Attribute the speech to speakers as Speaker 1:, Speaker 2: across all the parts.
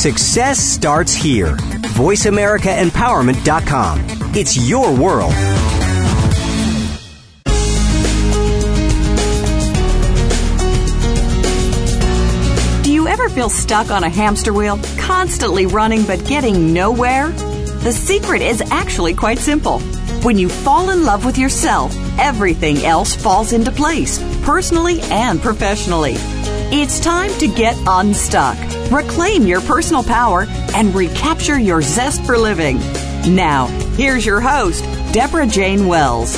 Speaker 1: Success starts here. VoiceAmericaEmpowerment.com. It's your world.
Speaker 2: Do you ever feel stuck on a hamster wheel, constantly running but getting nowhere? The secret is actually quite simple. When you fall in love with yourself, everything else falls into place, personally and professionally. It's time to get unstuck, reclaim your personal power, and recapture your zest for living. Now, here's your host, Deborah Jane Wells.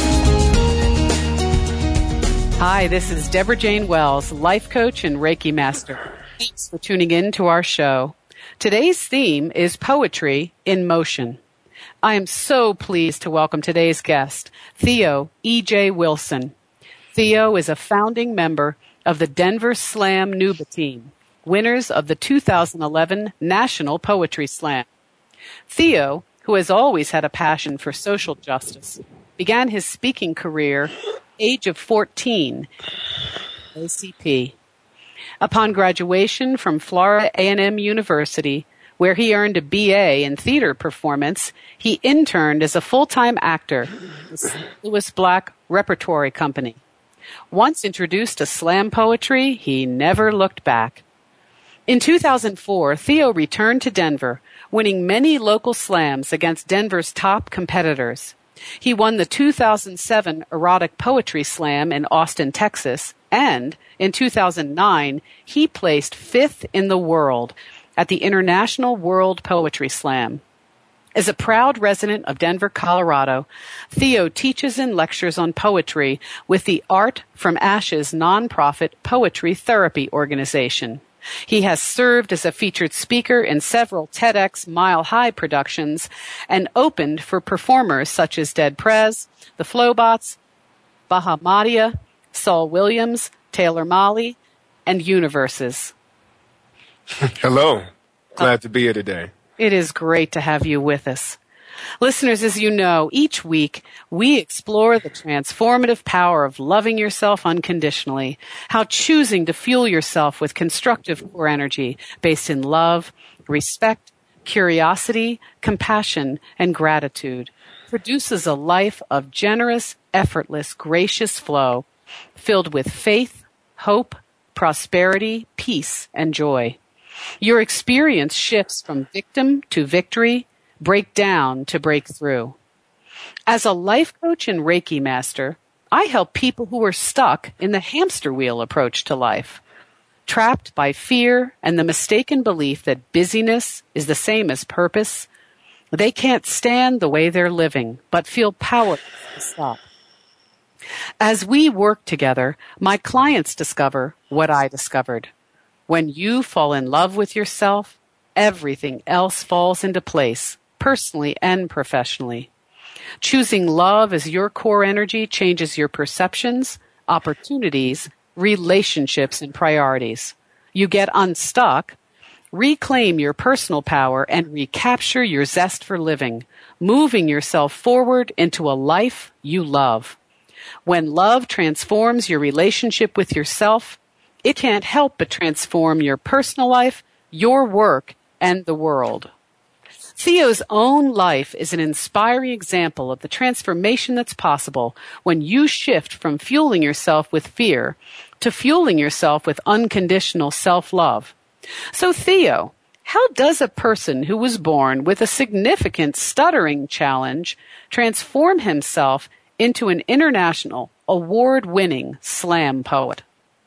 Speaker 3: Hi, this is Deborah Jane Wells, life coach and Reiki master. Thanks for tuning in to our show. Today's theme is poetry in motion. I am so pleased to welcome today's guest, Theo E.J. Wilson. Theo is a founding member of the Denver Slam Nuba team, winners of the 2011 National Poetry Slam. Theo, who has always had a passion for social justice, began his speaking career at the age of 14 at ACP. Upon graduation from Florida A&M University, where he earned a BA in theater performance, he interned as a full-time actor at the St. Louis Black Repertory Company. Once introduced to slam poetry, he never looked back. In 2004, Theo returned to Denver, winning many local slams against Denver's top competitors. He won the 2007 Erotic Poetry Slam in Austin, Texas, and in 2009, he placed 5th in the world at the International World Poetry Slam. As a proud resident of Denver, Colorado, Theo teaches and lectures on poetry with the Art from Ashes nonprofit poetry therapy organization. He has served as a featured speaker in several TEDx Mile High productions and opened for performers such as Dead Prez, the Flowbots, Bahamadia, Saul Williams, Taylor Mali, and Universes.
Speaker 4: Hello. Glad to be here today.
Speaker 3: It is great to have you with us. Listeners, as you know, each week we explore the transformative power of loving yourself unconditionally, how choosing to fuel yourself with constructive core energy based in love, respect, curiosity, compassion, and gratitude produces a life of generous, effortless, gracious flow filled with faith, hope, prosperity, peace, and joy. Your experience shifts from victim to victory, breakdown to breakthrough. As a life coach and Reiki master, I help people who are stuck in the hamster wheel approach to life, trapped by fear and the mistaken belief that busyness is the same as purpose. They can't stand the way they're living, but feel powerless to stop. As we work together, my clients discover what I discovered. When you fall in love with yourself, everything else falls into place, personally and professionally. Choosing love as your core energy changes your perceptions, opportunities, relationships, and priorities. You get unstuck, reclaim your personal power, and recapture your zest for living, moving yourself forward into a life you love. When love transforms your relationship with yourself, it can't help but transform your personal life, your work, and the world. Theo's own life is an inspiring example of the transformation that's possible when you shift from fueling yourself with fear to fueling yourself with unconditional self-love. So Theo, how does a person who was born with a significant stuttering challenge transform himself into an international, award-winning slam poet?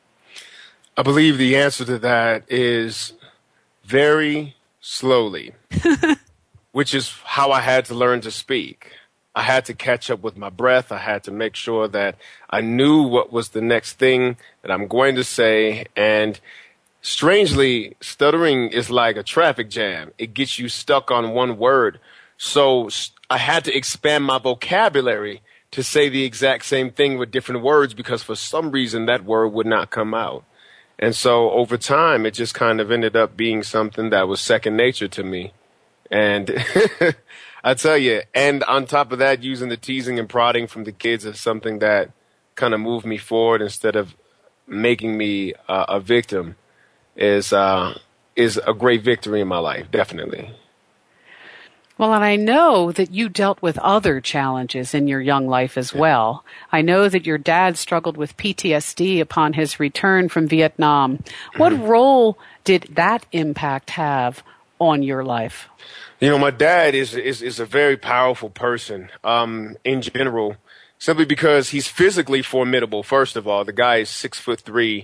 Speaker 4: I believe the answer to that is very slowly, which is how I had to learn to speak. I had to catch up with my breath. I had to make sure that I knew what was the next thing that I'm going to say. And strangely, stuttering is like a traffic jam. It gets you stuck on one word. So I had to expand my vocabulary to say the exact same thing with different words because for some reason that word would not come out. And so over time, it just kind of ended up being something that was second nature to me. And I tell you, and on top of that, using the teasing and prodding from the kids is something that kind of moved me forward instead of making me a victim. Is is a great victory in my life, definitely.
Speaker 3: Well, and I know that you dealt with other challenges in your young life as well. I know that your dad struggled with PTSD upon his return from Vietnam. What role did that impact have on your life?
Speaker 4: You know, my dad is a very powerful person in general, simply because he's physically formidable. First of all, the guy is 6'3",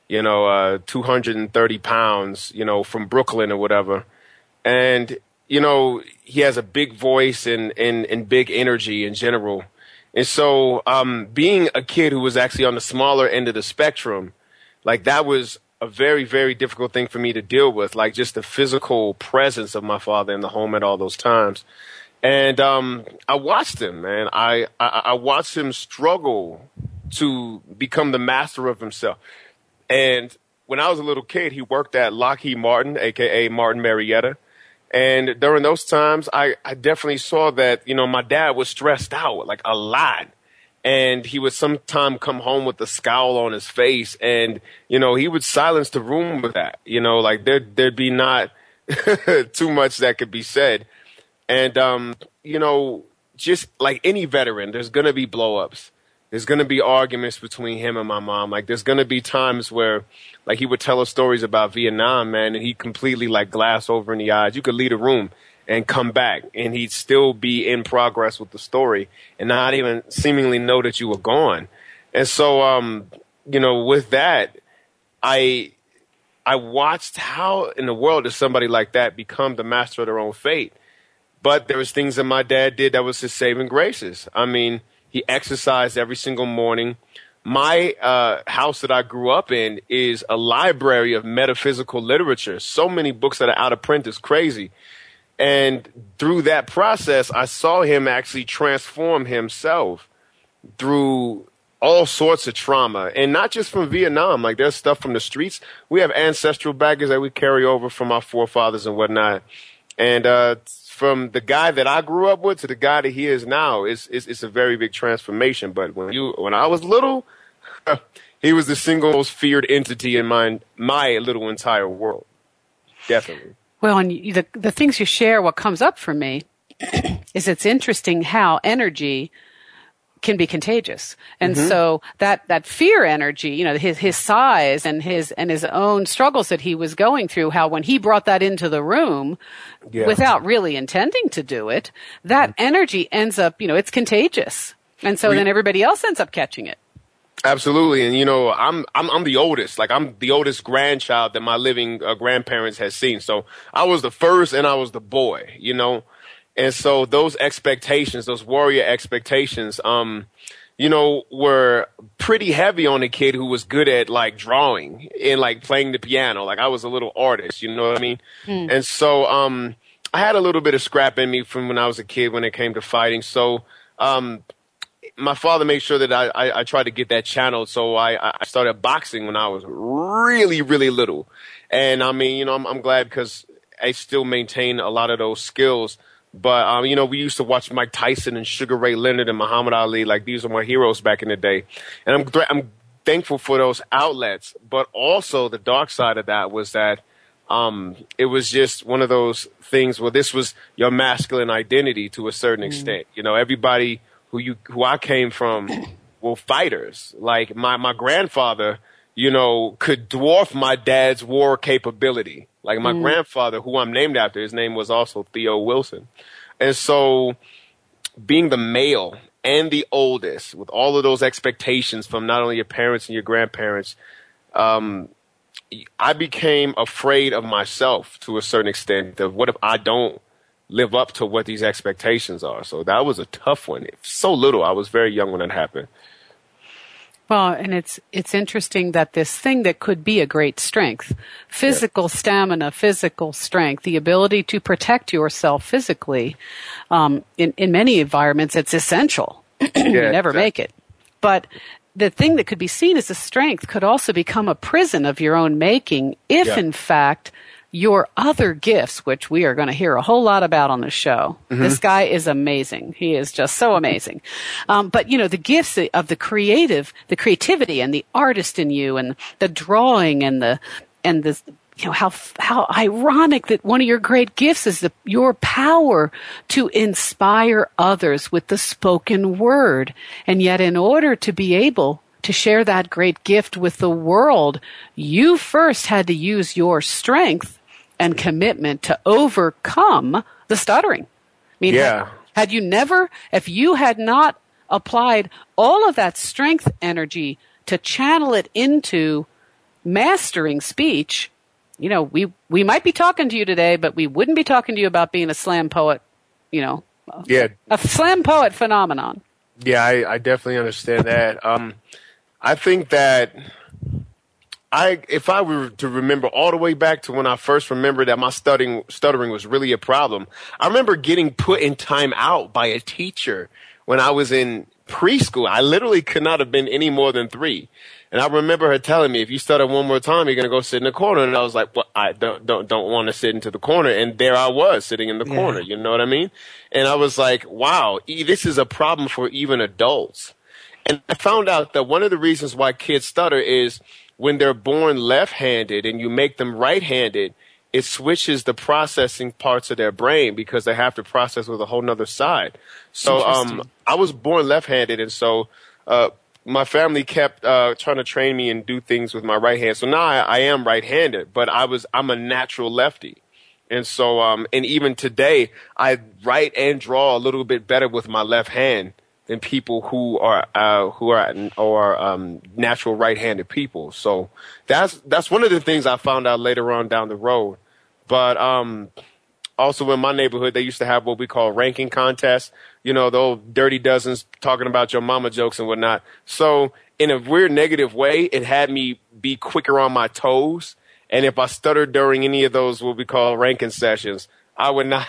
Speaker 4: 230 pounds, from Brooklyn or whatever. And, he has a big voice and big energy in general. And so being a kid who was actually on the smaller end of the spectrum, like that was a very, very difficult thing for me to deal with, like just the physical presence of my father in the home at all those times. And I watched him, man. I watched him struggle to become the master of himself. And when I was a little kid, he worked at Lockheed Martin, a.k.a. Martin Marietta. And during those times, I definitely saw that, my dad was stressed out, like a lot. And he would sometimes come home with a scowl on his face. And, he would silence the room with that. Like there'd be not too much that could be said. And, just like any veteran, there's going to be blow-ups. There's going to be arguments between him and my mom. Like there's going to be times where like he would tell us stories about Vietnam, man, and he completely like glass over in the eyes. You could leave a room and come back and he'd still be in progress with the story and not even seemingly know that you were gone. And so, with that, I watched how in the world does somebody like that become the master of their own fate. But there was things that my dad did that was his saving graces. I mean, he exercised every single morning. My house that I grew up in is a library of metaphysical literature. So many books that are out of print is crazy. And through that process, I saw him actually transform himself through all sorts of trauma. And not just from Vietnam. Like there's stuff from the streets. We have ancestral baggage that we carry over from our forefathers and whatnot. And from the guy that I grew up with to the guy that he is now, it's a very big transformation. But when I was little, he was the single most feared entity in my little entire world. Definitely.
Speaker 3: Well, and the things you share, what comes up for me is it's interesting how energy can be contagious. And so that fear energy, his size and his own struggles that he was going through, how when he brought that into the room without really intending to do it, that energy ends up, it's contagious. And so then everybody else ends up catching it.
Speaker 4: Absolutely. And, I'm the oldest. Like, I'm the oldest grandchild that my living grandparents had seen. So I was the first and I was the boy, And so those expectations, those warrior expectations, were pretty heavy on a kid who was good at, like, drawing and, like, playing the piano. Like, I was a little artist, you know what I mean? And so I had a little bit of scrap in me from when I was a kid when it came to fighting. So my father made sure that I tried to get that channeled. So I started boxing when I was really, really little. And I mean, I'm glad because I still maintain a lot of those skills. But, we used to watch Mike Tyson and Sugar Ray Leonard and Muhammad Ali. Like, these are my heroes back in the day. And I'm thankful for those outlets. But also the dark side of that was that it was just one of those things where this was your masculine identity to a certain extent. Everybody who I came from were fighters. Like my grandfather, could dwarf my dad's war capability. Like my grandfather, who I'm named after, his name was also Theo Wilson. And so being the male and the oldest with all of those expectations from not only your parents and your grandparents, I became afraid of myself to a certain extent of what if I don't live up to what these expectations are. So that was a tough one. So little. I was very young when that happened.
Speaker 3: Well, and it's interesting that this thing that could be a great strength, physical stamina, physical strength, the ability to protect yourself physically, in many environments, it's essential. You never make it. But the thing that could be seen as a strength could also become a prison of your own making if, in fact, your other gifts, which we are going to hear a whole lot about on the show. This guy is amazing. He is just so amazing. But, the gifts of the creativity and the artist in you and the drawing and the how ironic that one of your great gifts is your power to inspire others with the spoken word. And yet in order to be able to share that great gift with the world, you first had to use your strength and commitment to overcome the stuttering. I mean, if you had not applied all of that strength energy to channel it into mastering speech, we might be talking to you today, but we wouldn't be talking to you about being a slam poet, a slam poet phenomenon.
Speaker 4: Yeah, I definitely understand that. I think that if I were to remember all the way back to when I first remembered that my stuttering was really a problem, I remember getting put in time out by a teacher when I was in preschool. I literally could not have been any more than 3. And I remember her telling me, if you stutter one more time, you're going to go sit in the corner. And I was like, well, I don't want to sit into the corner. And there I was sitting in the corner. You know what I mean? And I was like, wow, this is a problem for even adults. And I found out that one of the reasons why kids stutter is when they're born left-handed and you make them right-handed, it switches the processing parts of their brain because they have to process with a whole nother side. So I was born left-handed, and so my family kept trying to train me and do things with my right hand. So now I am right-handed, but I'm a natural lefty. And so and even today, I write and draw a little bit better with my left hand than people who are natural right-handed people. So that's one of the things I found out later on down the road. But also in my neighborhood, they used to have what we call ranking contests. The old dirty dozens talking about your mama jokes and whatnot. So in a weird negative way, it had me be quicker on my toes. And if I stuttered during any of those what we call ranking sessions, I would not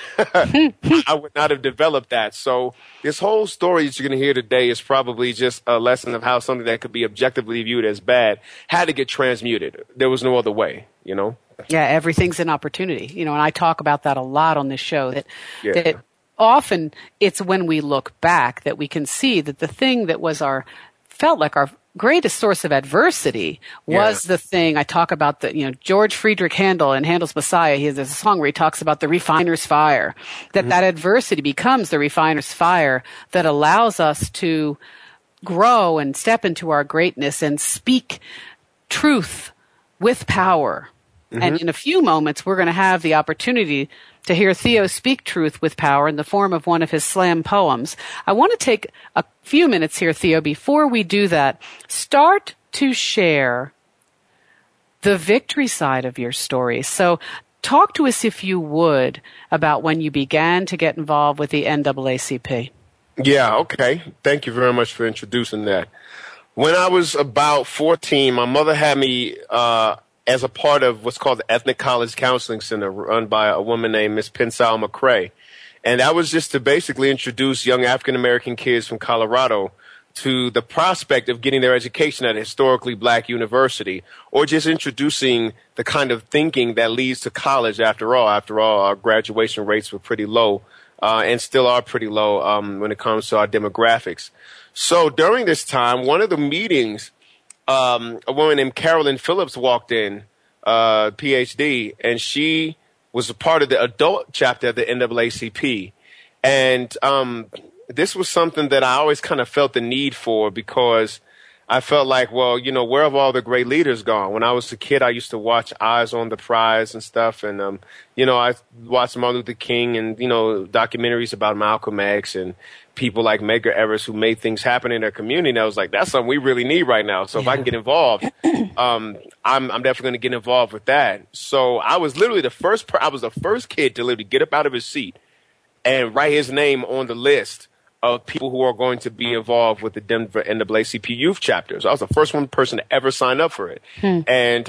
Speaker 4: have developed that. So this whole story that you're going to hear today is probably just a lesson of how something that could be objectively viewed as bad had to get transmuted. There was no other way,
Speaker 3: Yeah, everything's an opportunity, and I talk about that a lot on this show, that often it's when we look back that we can see that the thing that felt like our greatest source of adversity was the thing. I talk about George Friedrich Handel in Handel's Messiah. He has a song where he talks about the refiner's fire, that adversity becomes the refiner's fire that allows us to grow and step into our greatness and speak truth with power. Mm-hmm. And in a few moments, we're going to have the opportunity to hear Theo speak truth with power in the form of one of his slam poems. I want to take a few minutes here, Theo. Before we do that, start to share the victory side of your story. So talk to us, if you would, about when you began to get involved with the NAACP.
Speaker 4: Yeah, okay. Thank you very much for introducing that. When I was about 14, my mother had me as a part of what's called the Ethnic College Counseling Center, run by a woman named Miss Pensal McCrae. And that was just to basically introduce young African-American kids from Colorado to the prospect of getting their education at a historically black university, or just introducing the kind of thinking that leads to college after all. After all, our graduation rates were pretty low, and still are pretty low when it comes to our demographics. So during this time, one of the meetings, a woman named Carolyn Phillips walked in, PhD, and she was a part of the adult chapter of the NAACP. And this was something that I always kind of felt the need for, because I felt like, well, where have all the great leaders gone? When I was a kid, I used to watch Eyes on the Prize and stuff. And, I watched Martin Luther King and, documentaries about Malcolm X and people like Medgar Evers who made things happen in their community. And I was like, that's something we really need right now. So if I can get involved, I'm definitely going to get involved with that. So I was literally the first kid to literally get up out of his seat and write his name on the list of people who are going to be involved with the Denver NAACP youth chapters. I was the first person to ever sign up for it. And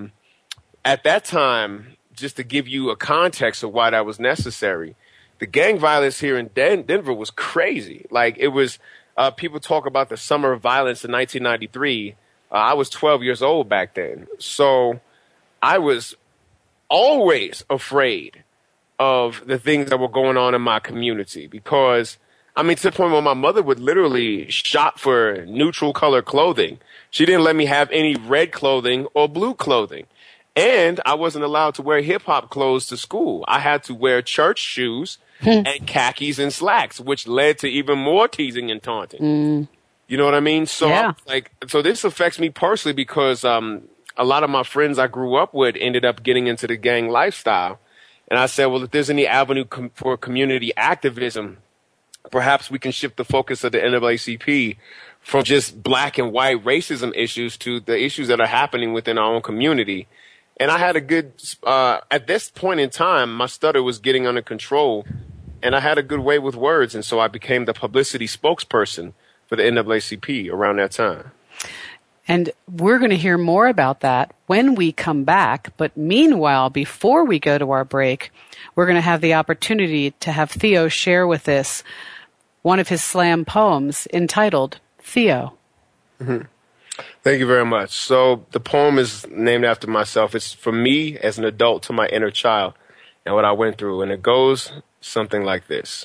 Speaker 4: at that time, just to give you a context of why that was necessary, the gang violence here in Denver was crazy. Like, it was, people talk about the summer of violence in 1993. I was 12 years old back then. So I was always afraid of the things that were going on in my community, because, to the point where my mother would literally shop for neutral color clothing. She didn't let me have any red clothing or blue clothing. And I wasn't allowed to wear hip-hop clothes to school. I had to wear church shoes and khakis and slacks, which led to even more teasing and taunting. You know what I mean? So,
Speaker 3: Yeah.
Speaker 4: so this affects me personally because a lot of my friends I grew up with ended up getting into the gang lifestyle. And I said, well, if there's any avenue for community activism, perhaps we can shift the focus of the NAACP from just black and white racism issues to the issues that are happening within our own community. And I had a good, at this point in time, my stutter was getting under control, and I had a good way with words. And so I became the publicity spokesperson for the NAACP around that time.
Speaker 3: And we're going to hear more about that when we come back. But meanwhile, before we go to our break, we're going to have the opportunity to have Theo share with us one of his slam poems entitled Theo.
Speaker 4: Mm-hmm. Thank you very much. So the poem is named after myself. It's from me as an adult to my inner child and what I went through. And it goes something like this.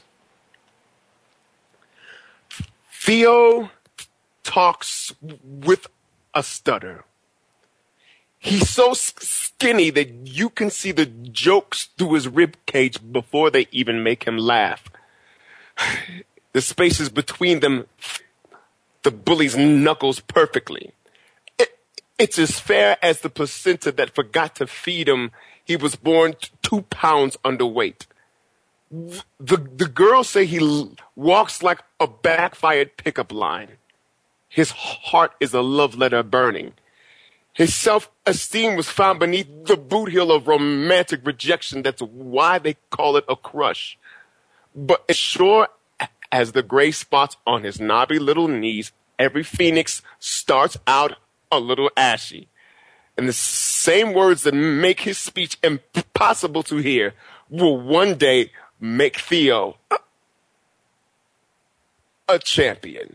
Speaker 4: Theo talks with a stutter. He's so skinny that you can see the jokes through his rib cage before they even make him laugh. The spaces between them, the bully's knuckles perfectly. It's as fair as the placenta that forgot to feed him. He was born 2 pounds underweight. The girls say he walks like a backfired pickup line. His heart is a love letter burning. His self-esteem was found beneath the boot heel of romantic rejection. That's why they call it a crush. But as sure as the gray spots on his knobby little knees, every phoenix starts out a little ashy. And the same words that make his speech impossible to hear will one day make Theo a champion.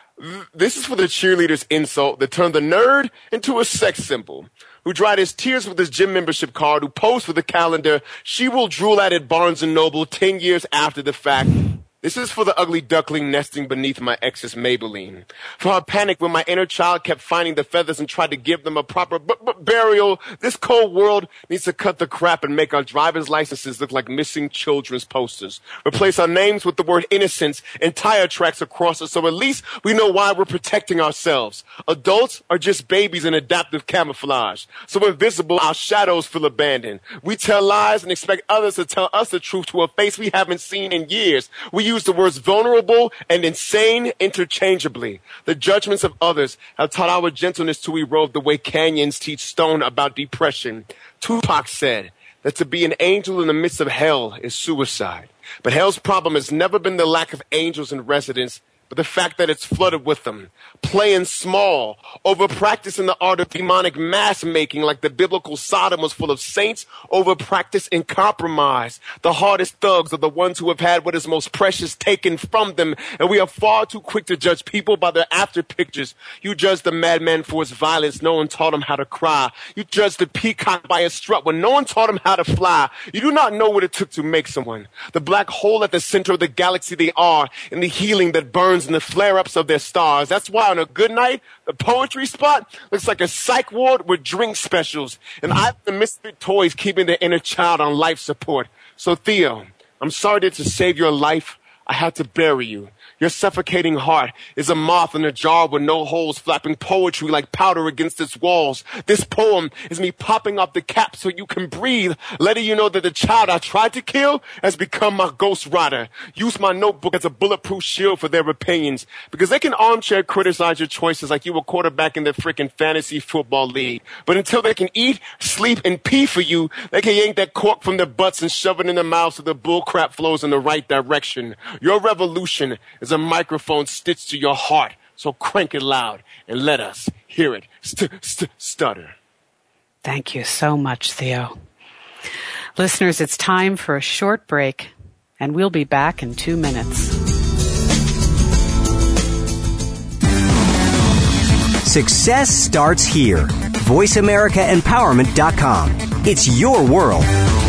Speaker 4: This is for the cheerleader's insult that turned the nerd into a sex symbol, who dried his tears with his gym membership card, who posed for the calendar she will drool at Barnes & Noble 10 years after the fact. This is for the ugly duckling nesting beneath my ex's Maybelline. For her panic when my inner child kept finding the feathers and tried to give them a proper burial. This cold world needs to cut the crap and make our driver's licenses look like missing children's posters. Replace our names with the word innocence and tire tracks across it so at least we know why we're protecting ourselves. Adults are just babies in adaptive camouflage. So invisible, our shadows feel abandoned. We tell lies and expect others to tell us the truth to a face we haven't seen in years. We use the words vulnerable and insane interchangeably. The judgments of others have taught our gentleness to erode the way canyons teach stone about depression. Tupac said that to be an angel in the midst of hell is suicide. But hell's problem has never been the lack of angels in residence, but the fact that it's flooded with them. Playing small, over practicing the art of demonic mass making like the biblical Sodom was full of saints, over practice in compromise. The hardest thugs are the ones who have had what is most precious taken from them, and we are far too quick to judge people by their after pictures. You judge the madman for his violence, no one taught him how to cry. You judge the peacock by his strut when no one taught him how to fly. You do not know what it took to make someone. The black hole at the center of the galaxy they are, and the healing that burns in the flare-ups of their stars. That's why on a good night, the poetry spot looks like a psych ward with drink specials. And I'm the misfit toys keeping the inner child on life support. So Theo, I'm sorry that to save your life, I had to bury you. Your suffocating heart is a moth in a jar with no holes, flapping poetry like powder against its walls. This poem is me popping off the cap so you can breathe, letting you know that the child I tried to kill has become my ghost rider. Use my notebook as a bulletproof shield for their opinions, because they can armchair criticize your choices like you were quarterback in their freaking fantasy football league. But until they can eat, sleep, and pee for you, they can yank that cork from their butts and shove it in their mouths so the bullcrap flows in the right direction. Your revolution is a microphone stitched to your heart, so crank it loud and let us hear it stutter.
Speaker 3: Thank you so much, Theo. Listeners, it's time for a short break, and we'll be back in 2 minutes.
Speaker 1: Success starts here. VoiceAmericaEmpowerment.com. It's your world.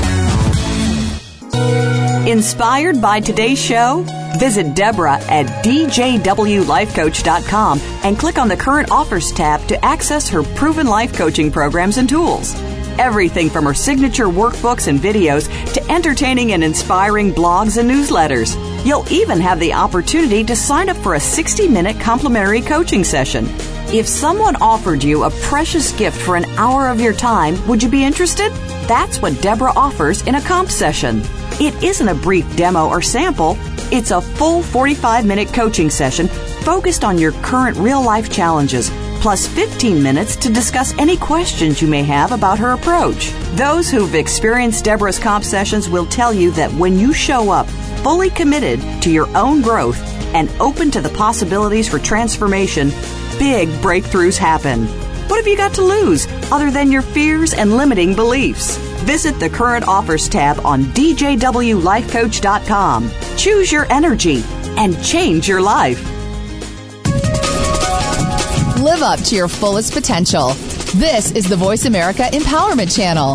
Speaker 2: Inspired by today's show? Visit Deborah at djwlifecoach.com and click on the Current Offers tab to access her proven life coaching programs and tools. everything from her signature workbooks and videos to entertaining and inspiring blogs and newsletters. You'll even have the opportunity to sign up for a 60-minute complimentary coaching session. If someone offered you a precious gift for an hour of your time, would you be interested? That's what Deborah offers in a comp session. It isn't a brief demo or sample. It's a full 45-minute coaching session focused on your current real-life challenges, plus 15 minutes to discuss any questions you may have about her approach. Those who've experienced Deborah's comp sessions will tell you that when you show up fully committed to your own growth and open to the possibilities for transformation, big breakthroughs happen. What have you got to lose other than your fears and limiting beliefs? Visit the current offers tab on djwlifecoach.com. Choose your energy and change your life.
Speaker 5: Live up to your fullest potential. This is the Voice America Empowerment Channel.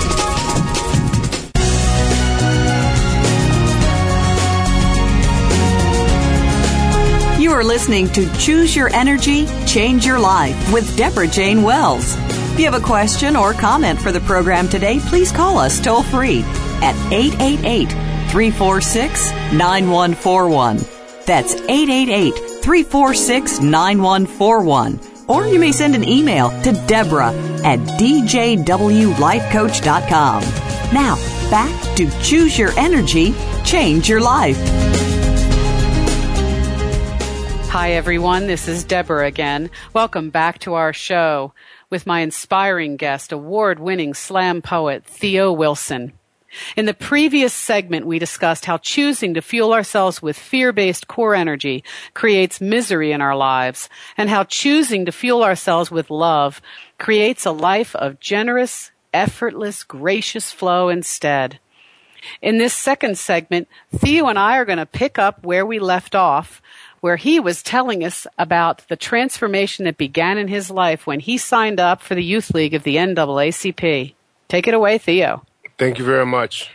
Speaker 2: You are listening to Choose Your Energy, Change Your Life with Deborah Jane Wells. If you have a question or comment for the program today, please call us toll-free at 888-346-9141. That's 888-346-9141. Or you may send an email to Deborah@djwlifecoach.com. Now, back to Choose Your Energy, Change Your Life.
Speaker 3: Hi, everyone. This is Deborah again. Welcome back to our show with my inspiring guest, award-winning slam poet Theo Wilson. In the previous segment, we discussed how choosing to fuel ourselves with fear-based core energy creates misery in our lives, and how choosing to fuel ourselves with love creates a life of generous, effortless, gracious flow instead. In this second segment, Theo and I are going to pick up where we left off, where he was telling us about the transformation that began in his life when he signed up for the Youth League of the NAACP. Take it away, Theo.
Speaker 4: Thank you very much.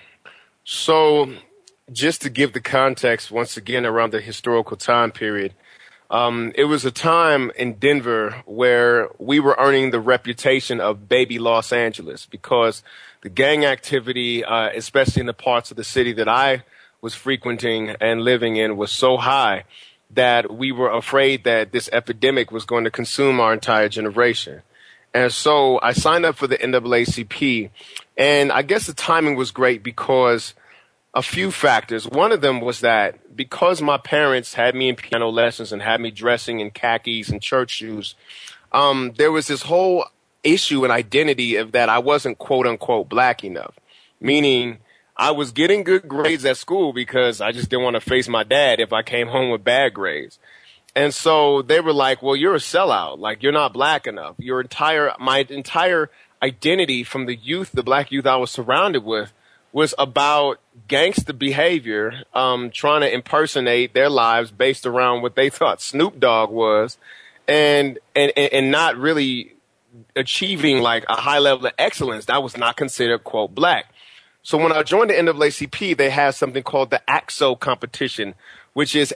Speaker 4: So, just to give the context once again around the historical time period, it was a time in Denver where we were earning the reputation of baby Los Angeles because the gang activity, especially in the parts of the city that I was frequenting and living in, was so high that we were afraid that this epidemic was going to consume our entire generation. And so I signed up for the NAACP, and I guess the timing was great because a few factors. One of them was that because my parents had me in piano lessons and had me dressing in khakis and church shoes, there was this whole issue and identity of that I wasn't quote unquote black enough, meaning I was getting good grades at school because I just didn't want to face my dad if I came home with bad grades. And so they were like, well, you're a sellout. Like, you're not black enough. My entire identity from the youth, the black youth I was surrounded with, was about gangster behavior, trying to impersonate their lives based around what they thought Snoop Dogg was, and not really achieving like a high level of excellence. That was not considered, quote, black. So when I joined the NAACP, they had something called the AACTSO competition, which is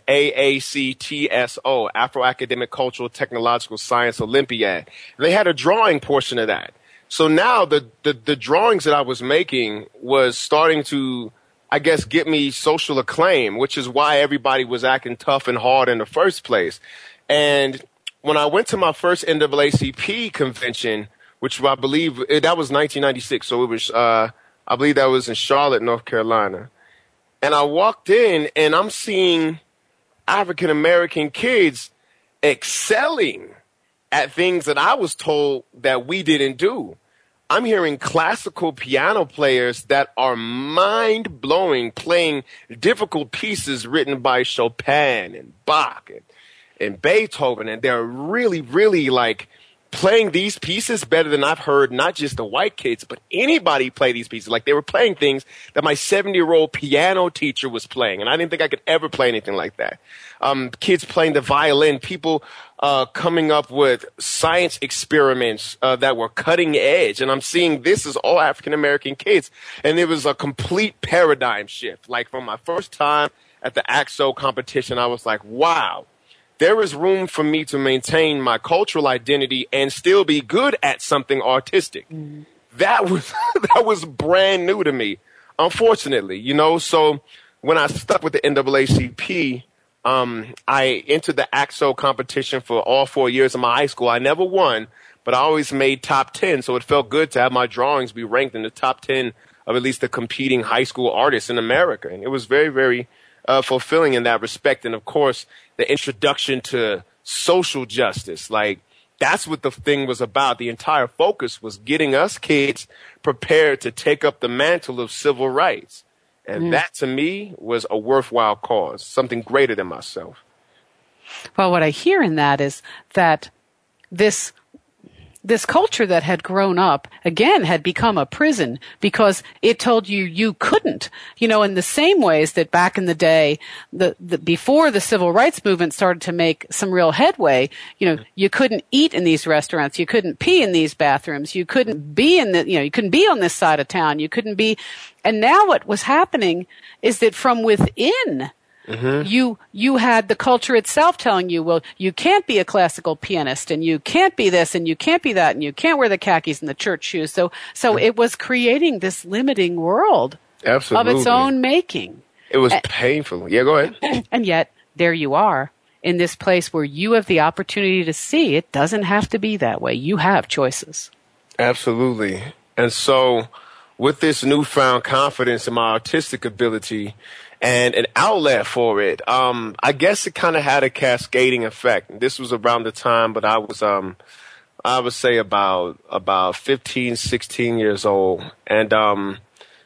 Speaker 4: AACTSO, Afro Academic Cultural Technological Science Olympiad. They had a drawing portion of that. So now the drawings that I was making was starting to, I guess, get me social acclaim, which is why everybody was acting tough and hard in the first place. And when I went to my first NAACP convention, which I believe that was 1996, so it was I believe that was in Charlotte, North Carolina. And I walked in and I'm seeing African American kids excelling at things that I was told that we didn't do. I'm hearing classical piano players that are mind-blowing, playing difficult pieces written by Chopin and Bach and Beethoven. And they're really, really like playing these pieces better than I've heard not just the white kids, but anybody play these pieces. Like, they were playing things that my 70-year-old piano teacher was playing, and I didn't think I could ever play anything like that. Kids playing the violin, people coming up with science experiments that were cutting edge, and I'm seeing this is all African-American kids, and it was a complete paradigm shift. Like, from my first time at the AACTSO competition, I was like, wow. There is room for me to maintain my cultural identity and still be good at something artistic. Mm-hmm. that was brand new to me, unfortunately, So when I stuck with the NAACP, I entered the AXO competition for all 4 years of my high school. I never won, but I always made top 10, so it felt good to have my drawings be ranked in the top 10 of at least the competing high school artists in America. And it was very, very fulfilling in that respect. And, of course, the introduction to social justice, like that's what the thing was about. The entire focus was getting us kids prepared to take up the mantle of civil rights. And that, to me, was a worthwhile cause, something greater than myself.
Speaker 3: Well, what I hear in that is that this culture that had grown up, again, had become a prison because it told you couldn't. In the same ways that back in the day, before the civil rights movement started to make some real headway, you couldn't eat in these restaurants, you couldn't pee in these bathrooms, you couldn't be you couldn't be on this side of town, you couldn't be. And now what was happening is that from within, you had the culture itself telling you, well, you can't be a classical pianist, and you can't be this, and you can't be that, and you can't wear the khakis and the church shoes. So it was creating this limiting world of its own making.
Speaker 4: It was painful. Yeah, go ahead.
Speaker 3: And yet, there you are in this place where you have the opportunity to see it doesn't have to be that way. You have choices.
Speaker 4: Absolutely. And so with this newfound confidence in my artistic ability and an outlet for it, I guess it kind of had a cascading effect. This was around the time, but I was, I would say about 15, 16 years old. And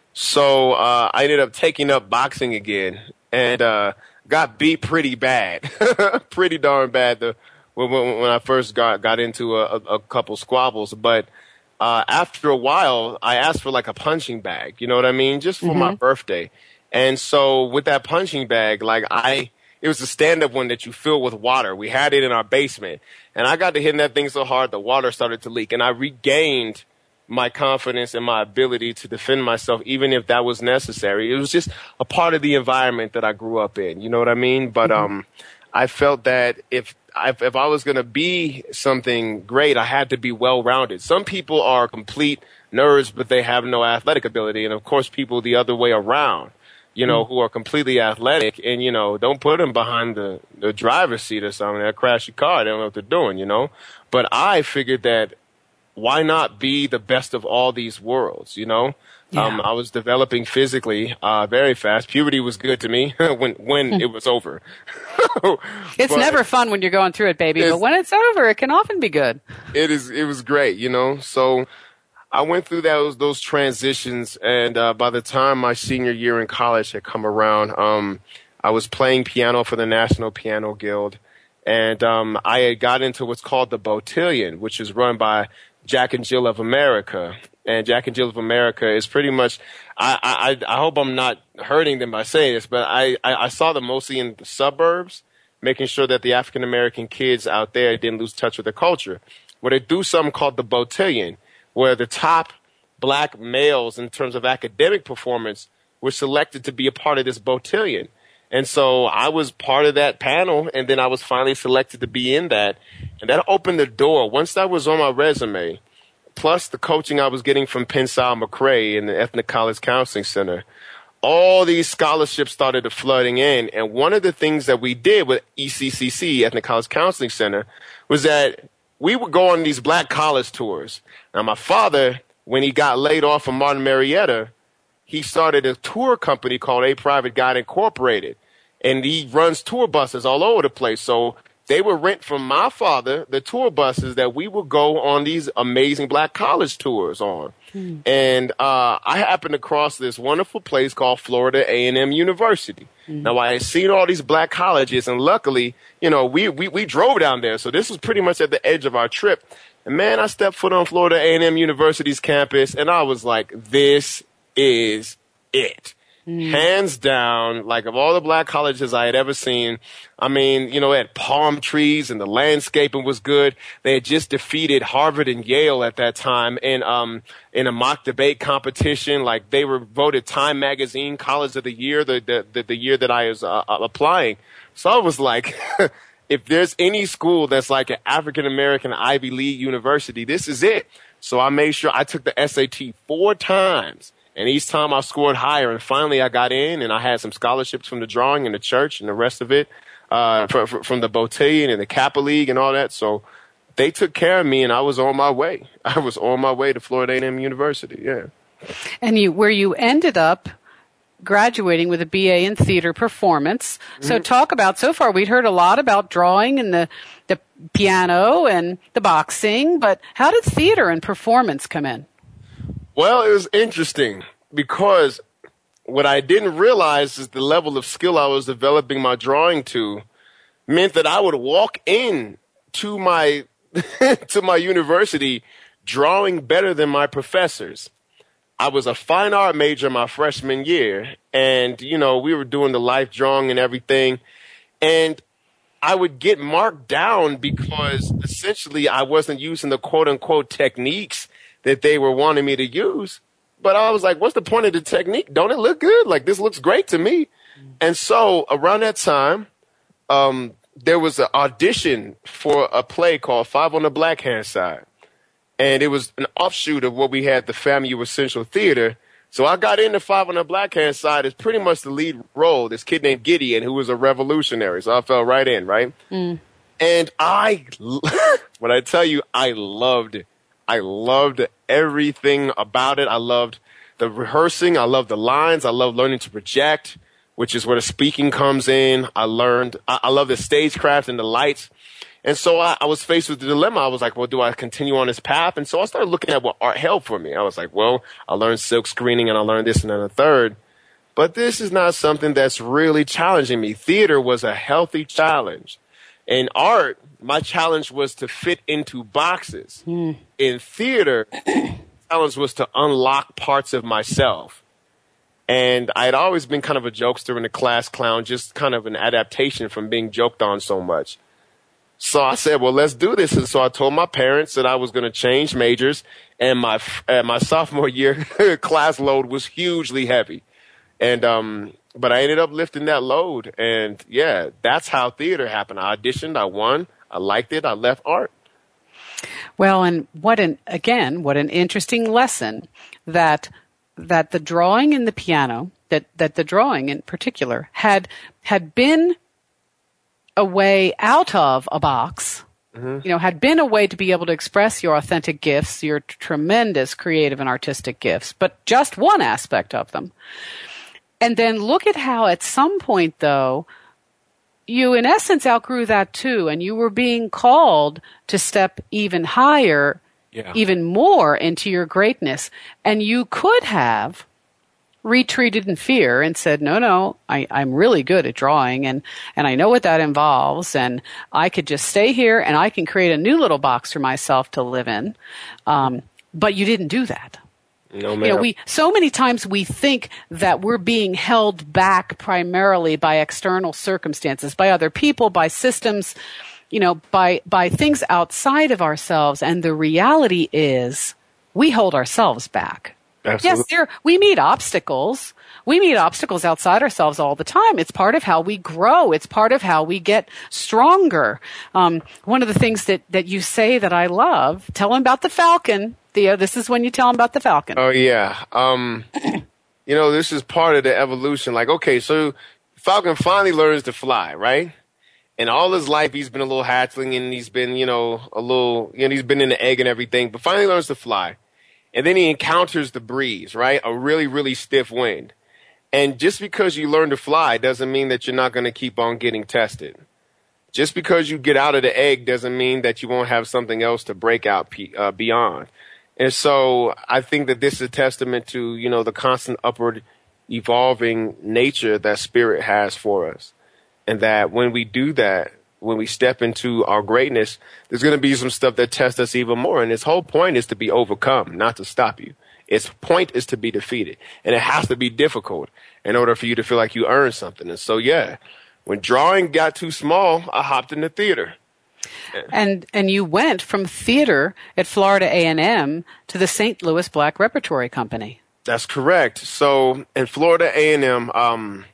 Speaker 4: so I ended up taking up boxing again and got beat pretty bad, pretty darn bad when I first got into a couple squabbles. But after a while, I asked for like a punching bag, you know what I mean? Just for my birthday. And so with that punching bag, it was a stand-up one that you fill with water. We had it in our basement. And I got to hitting that thing so hard, the water started to leak. And I regained my confidence and my ability to defend myself, even if that was necessary. It was just a part of the environment that I grew up in. You know what I mean? But I felt that if I was going to be something great, I had to be well-rounded. Some people are complete nerds, but they have no athletic ability. And, of course, people the other way around, who are completely athletic and, don't put them behind the driver's seat or something. They'll crash your car. They don't know what they're doing, But I figured that why not be the best of all these worlds, Yeah. I was developing physically very fast. Puberty was good to me when it was over.
Speaker 3: It's never fun when you're going through it, baby. But when it's over, it can often be good.
Speaker 4: It was great, So I went through those transitions, and by the time my senior year in college had come around, I was playing piano for the National Piano Guild, and I had got into what's called the Botillion, which is run by Jack and Jill of America. And Jack and Jill of America is pretty much, I hope I'm not hurting them by saying this, but I saw them mostly in the suburbs, making sure that the African-American kids out there didn't lose touch with their culture. Where they do something called the Botillion, where the top black males in terms of academic performance were selected to be a part of this Botillion. And so I was part of that panel, and then I was finally selected to be in that. And that opened the door. Once that was on my resume, plus the coaching I was getting from Pensile McCray in the Ethnic College Counseling Center, all these scholarships started flooding in. And one of the things that we did with ECCC, Ethnic College Counseling Center, was that we would go on these black college tours. Now, my father, when he got laid off from Martin Marietta, he started a tour company called A Private Guide Incorporated. And he runs tour buses all over the place. So they would rent from my father the tour buses that we would go on these amazing black college tours on. And I happened to cross this wonderful place called Florida A&M University. Now, I had seen all these black colleges, and luckily, we drove down there. So this was pretty much at the edge of our trip. And, man, I stepped foot on Florida A&M University's campus, and I was like, this is it. Hands down, like of all the black colleges I had ever seen, I mean, it had palm trees and the landscaping was good. They had just defeated Harvard and Yale at that time in a mock debate competition. Like they were voted Time Magazine College of the Year, the year that I was applying. So I was like, if there's any school that's like an African-American Ivy League university, this is it. So I made sure I took the SAT 4 times. And each time I scored higher. And finally I got in, and I had some scholarships from the drawing and the church and the rest of it, from the Botillion and the Kappa League and all that. So they took care of me, and I was on my way. I was on my way to Florida A&M University, yeah.
Speaker 3: And where you ended up graduating with a BA in theater performance. So talk about, so far we'd heard a lot about drawing and the piano and the boxing, but how did theater and performance come in?
Speaker 4: Well, it was interesting because what I didn't realize is the level of skill I was developing my drawing to meant that I would walk in to my to my university drawing better than my professors. I was a fine art major my freshman year, and, we were doing the life drawing and everything, and I would get marked down because essentially I wasn't using the quote-unquote techniques that they were wanting me to use. But I was like, what's the point of the technique? Don't it look good? Like, this looks great to me. And so around that time, there was an audition for a play called Five on the Black Hand Side. And it was an offshoot of what we had at the FAMU Essential Theater. So I got into Five on the Black Hand Side as pretty much the lead role, this kid named Gideon, who was a revolutionary. So I fell right in, right? And when I tell you, I loved it. I loved everything about it. I loved the rehearsing. I loved the lines. I loved learning to project, which is where the speaking comes in. I love the stagecraft and the lights. And so I was faced with the dilemma. I was like, well, do I continue on this path? And so I started looking at what art held for me. I was like, well, I learned silk screening and I learned this and then a third. But this is not something that's really challenging me. Theater was a healthy challenge. In art, my challenge was to fit into boxes. In theater, the challenge was to unlock parts of myself. And I had always been kind of a jokester and a class clown, just kind of an adaptation from being joked on so much. So I said, well, let's do this. And so I told my parents that I was going to change majors. And my sophomore year class load was hugely heavy. And but I ended up lifting that load. And, yeah, that's how theater happened. I auditioned. I won. I liked it. I left art.
Speaker 3: Well, and what an interesting lesson that the drawing and the piano, that the drawing in particular had been a way out of a box, had been a way to be able to express your authentic gifts, your tremendous creative and artistic gifts, but just one aspect of them. And then look at how at some point, though, you in essence outgrew that too, and you were being called to step even higher, even more into your greatness. And you could have retreated in fear and said, no, I'm really good at drawing and I know what that involves, and I could just stay here and I can create a new little box for myself to live in. But you didn't do that.
Speaker 4: No, ma'am.
Speaker 3: So many times we think that we're being held back primarily by external circumstances, by other people, by systems, by things outside of ourselves. And the reality is we hold ourselves back.
Speaker 4: Absolutely.
Speaker 3: Yes, we meet obstacles. We meet obstacles outside ourselves all the time. It's part of how we grow. It's part of how we get stronger. One of the things that you say that I love, tell them about the Falcon. Theo, this is when you tell them about the Falcon.
Speaker 4: Oh, yeah. This is part of the evolution. Like, okay, so Falcon finally learns to fly, right? And all his life, he's been a little hatchling and he's been, he's been in the egg and everything, but finally learns to fly. And then he encounters the breeze, right? A really, really stiff wind. And just because you learn to fly doesn't mean that you're not going to keep on getting tested. Just because you get out of the egg doesn't mean that you won't have something else to break out beyond. And so I think that this is a testament to, the constant upward evolving nature that spirit has for us. And that when we do that, when we step into our greatness, there's going to be some stuff that tests us even more. And its whole point is to be overcome, not to stop you. Its point is to be defeated. And it has to be difficult in order for you to feel like you earned something. And so, yeah, when drawing got too small, I hopped into theater.
Speaker 3: And you went from theater at Florida A&M to the St. Louis Black Repertory Company.
Speaker 4: That's correct. So in Florida A&M,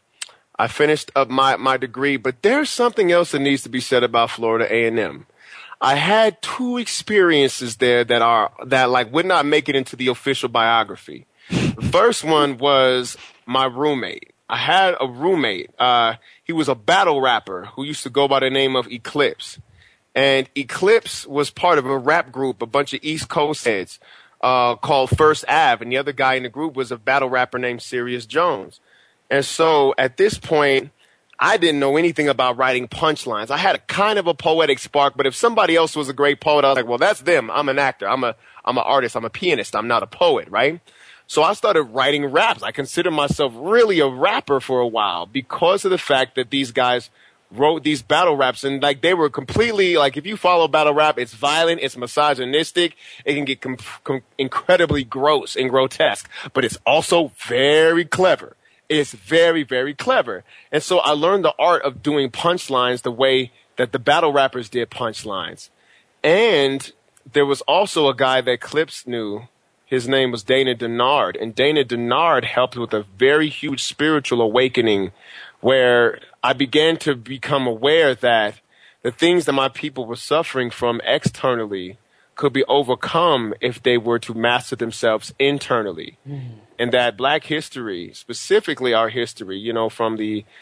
Speaker 4: I finished up my degree, but there's something else that needs to be said about Florida A&M. I had two experiences there that like would not make it into the official biography. The first one was my roommate. I had a roommate. He was a battle rapper who used to go by the name of Eclipse. And Eclipse was part of a rap group, a bunch of East Coast heads, called First Ave. And the other guy in the group was a battle rapper named Sirius Jones. And so at this point, I didn't know anything about writing punchlines. I had a kind of a poetic spark, but if somebody else was a great poet, I was like, well, that's them. I'm an actor. I'm an artist. I'm a pianist. I'm not a poet, right? So I started writing raps. I considered myself really a rapper for a while because of the fact that these guys wrote these battle raps, and like they were completely like, if you follow battle rap, it's violent, it's misogynistic, it can get incredibly gross and grotesque, but it's also very clever. It's very, very clever. And so I learned the art of doing punchlines the way that the battle rappers did punchlines. And there was also a guy that Clips knew. His name was Dana Denard. And Dana Denard helped with a very huge spiritual awakening where I began to become aware that the things that my people were suffering from externally could be overcome if they were to master themselves internally. And that Black history, specifically our history, from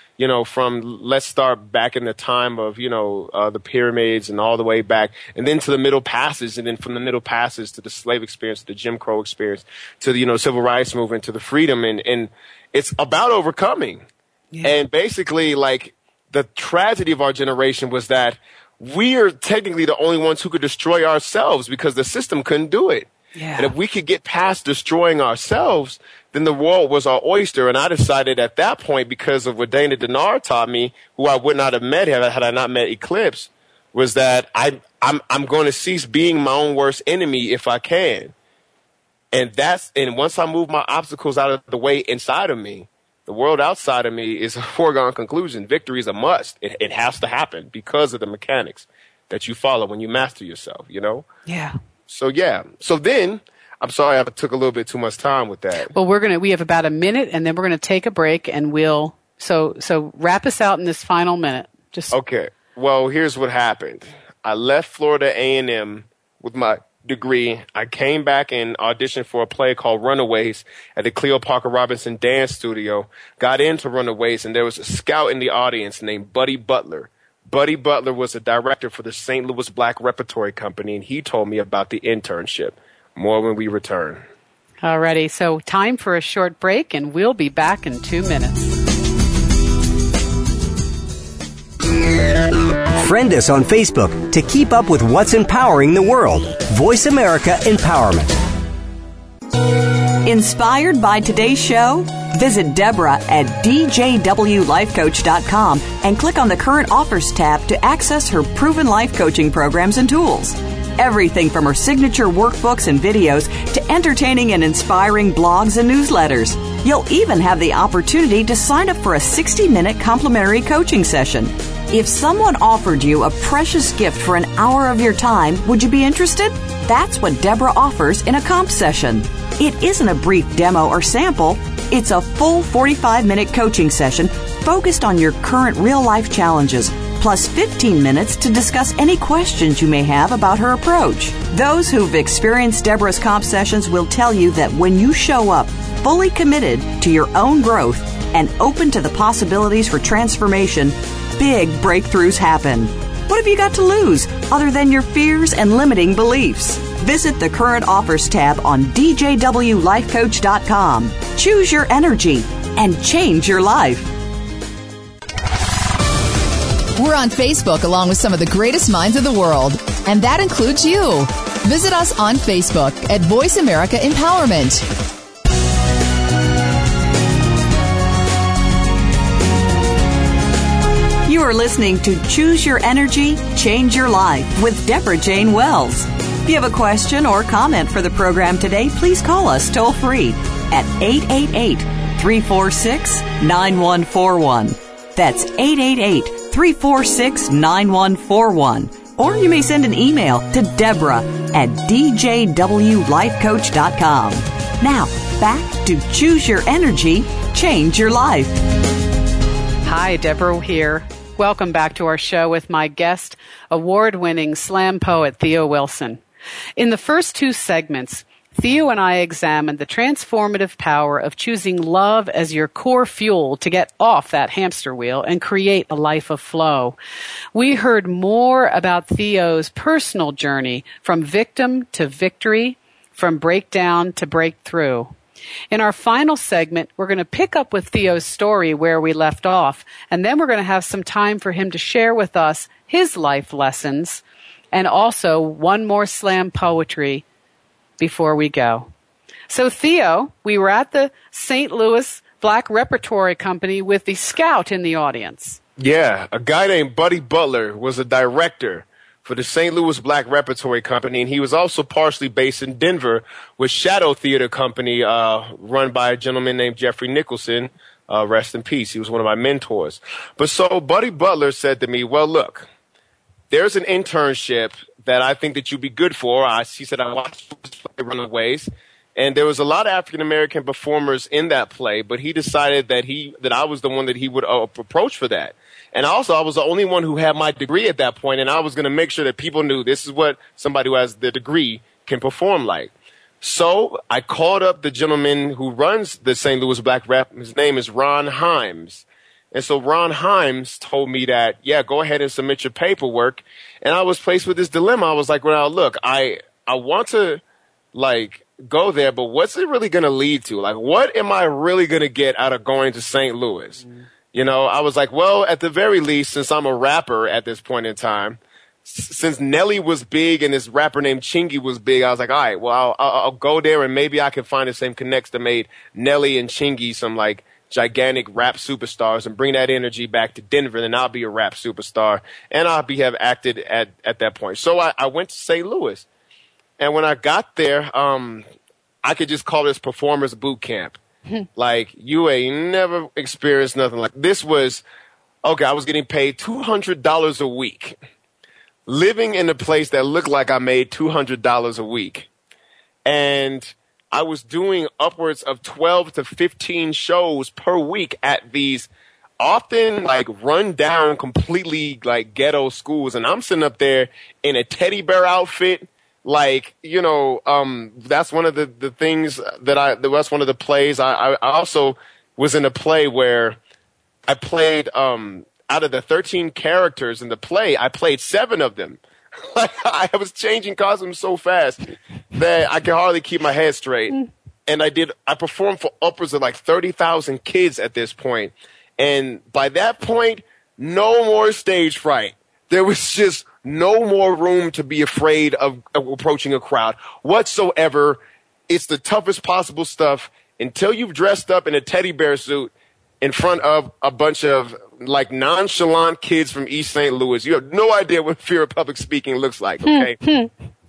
Speaker 4: let's start back in the time of, the pyramids and all the way back, and then to the Middle Passage, and then from the Middle Passage to the slave experience, to the Jim Crow experience, to the, civil rights movement, to the freedom. And it's about overcoming. Yeah. And basically, like, the tragedy of our generation was that we are technically the only ones who could destroy ourselves because the system couldn't do it. Yeah. And if we could get past destroying ourselves, then the world was our oyster. And I decided at that point, because of what Dana Denard taught me, who I would not have met had I not met Eclipse, was that I'm going to cease being my own worst enemy if I can. And once I move my obstacles out of the way inside of me, the world outside of me is a foregone conclusion. Victory is a must. It has to happen because of the mechanics that you follow when you master yourself,
Speaker 3: Yeah.
Speaker 4: So, yeah. So then, I'm sorry I took a little bit too much time with that.
Speaker 3: Well, we have about a minute, and then we're going to take a break, and so wrap us out in this final minute.
Speaker 4: Okay. Well, here's what happened. I left Florida A&M with my degree. I came back and auditioned for a play called Runaways at the Cleo Parker Robinson Dance Studio. Got into Runaways, and there was a scout in the audience named Buddy Butler. Buddy Butler was a director for the St. Louis Black Repertory Company, and he told me about the internship. More when we return.
Speaker 3: Alrighty, so time for a short break, and we'll be back in 2 minutes.
Speaker 1: Friend us on Facebook to keep up with what's empowering the world. Voice America Empowerment.
Speaker 2: Inspired by today's show? Visit Deborah at djwlifecoach.com and click on the Current Offers tab to access her proven life coaching programs and tools. Everything from her signature workbooks and videos to entertaining and inspiring blogs and newsletters. You'll even have the opportunity to sign up for a 60-minute complimentary coaching session. If someone offered you a precious gift for an hour of your time, would you be interested? That's what Deborah offers in a comp session. It isn't a brief demo or sample. It's a full 45-minute coaching session focused on your current real-life challenges, plus 15 minutes to discuss any questions you may have about her approach. Those who've experienced Deborah's comp sessions will tell you that when you show up fully committed to your own growth and open to the possibilities for transformation, big breakthroughs happen. What have you got to lose other than your fears and limiting beliefs? Visit the Current Offers tab on djwlifecoach.com. Choose your energy and change your life.
Speaker 5: We're on Facebook along with some of the greatest minds of the world, and that includes you. Visit us on Facebook at Voice America Empowerment.
Speaker 2: You are listening to Choose Your Energy, Change Your Life with Deborah Jane Wells. If you have a question or comment for the program today, please call us toll-free at 888-346-9141. That's 888-346-9141. Or you may send an email to Deborah at djwlifecoach.com. Now, back to Choose Your Energy, Change Your Life.
Speaker 3: Hi, Deborah here. welcome back to our show with my guest, award-winning slam poet Theo Wilson. In the first two segments, Theo and I examined the transformative power of choosing love as your core fuel to get off that hamster wheel and create a life of flow. We heard more about Theo's personal journey from victim to victory, from breakdown to breakthrough. In our final segment, we're going to pick up with Theo's story where we left off, and then we're going to have some time for him to share with us his life lessons and also one more slam poetry before we go. So, Theo, we were at the St. Louis Black Repertory Company with the Scout in the audience.
Speaker 4: Yeah, a guy named Buddy Butler was a director for the St. Louis Black Repertory Company, and he was also partially based in Denver with Shadow Theater Company, run by a gentleman named Jeffrey Nicholson. Rest in peace. He was one of my mentors. But so Buddy Butler said to me, well, look, there's an internship that I think that you'd be good for. He said, I watched this play, Runaways, and there was a lot of African-American performers in that play, but he decided that I was the one that he would approach for that. And also, I was the only one who had my degree at that point, and I was going to make sure that people knew this is what somebody who has the degree can perform like. So I called up the gentleman who runs the St. Louis Black Rep. His name is Ron Himes. And so Ron Himes told me that, yeah, go ahead and submit your paperwork. And I was placed with this dilemma. I was like, well, look, I want to, like, go there, but what's it really going to lead to? Like, what am I really going to get out of going to St. Louis? Mm. You know, I was like, well, at the very least, since I'm a rapper at this point in time, since Nelly was big and this rapper named Chingy was big, I was like, all right, well, I'll go there and maybe I can find the same connects that made Nelly and Chingy some, like, gigantic rap superstars and bring that energy back to Denver, then I'll be a rap superstar and I'll have acted at that point. So I went to St. Louis, and when I got there, I could just call this performers boot camp. Like, you ain't never experienced nothing like this. I was getting paid $200 a week, living in a place that looked like I made $200 a week. And I was doing upwards of 12 to 15 shows per week at these often, like, run down, completely, like, ghetto schools. And I'm sitting up there in a teddy bear outfit. Like, you know, that's one of the things that's one of the plays. I also was in a play where I played, out of the 13 characters in the play, I played 7 of them. Like, I was changing costumes so fast that I could hardly keep my head straight. And I performed for upwards of like 30,000 kids at this point. And by that point, no more stage fright. There was just no more room to be afraid of approaching a crowd whatsoever. It's the toughest possible stuff until you've dressed up in a teddy bear suit in front of a bunch of, like, nonchalant kids from East St. Louis. You have no idea what fear of public speaking looks like, okay?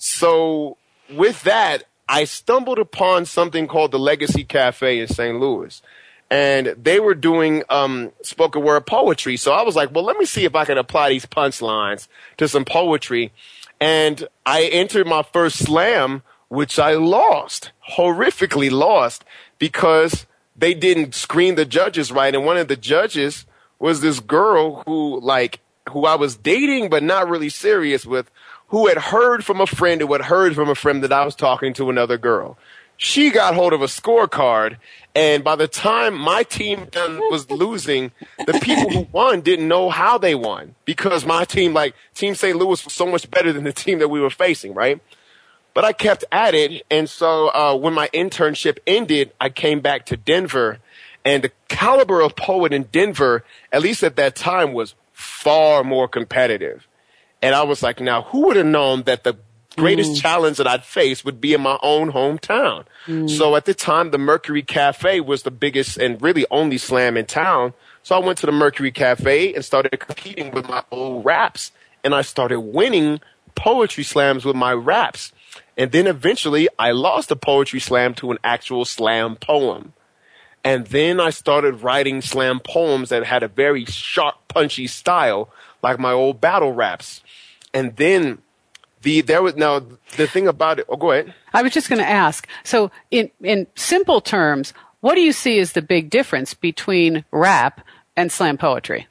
Speaker 4: So with that, I stumbled upon something called the Legacy Cafe in St. Louis. And they were doing spoken word poetry. So I was like, well, let me see if I can apply these punchlines to some poetry. And I entered my first slam, which I lost, horrifically lost, because they didn't screen the judges right. And one of the judges was this girl who I was dating but not really serious with, who had heard from a friend that I was talking to another girl. She got hold of a scorecard, and by the time my team was losing, the people who won didn't know how they won, because my team, like Team St. Louis, was so much better than the team that we were facing, right? But I kept at it, and so when my internship ended, I came back to Denver, and the caliber of poet in Denver, at least at that time, was far more competitive. And I was like, now, who would have known that the greatest challenge that I'd face would be in my own hometown? So at the time, the Mercury Cafe was the biggest and really only slam in town. So I went to the Mercury Cafe and started competing with my old raps. And I started winning poetry slams with my raps. And then eventually I lost a poetry slam to an actual slam poem. And then I started writing slam poems that had a very sharp, punchy style, like my old battle raps. And then the thing about it. Oh, go ahead.
Speaker 3: I was just going to ask. So in simple terms, what do you see as the big difference between rap and slam poetry?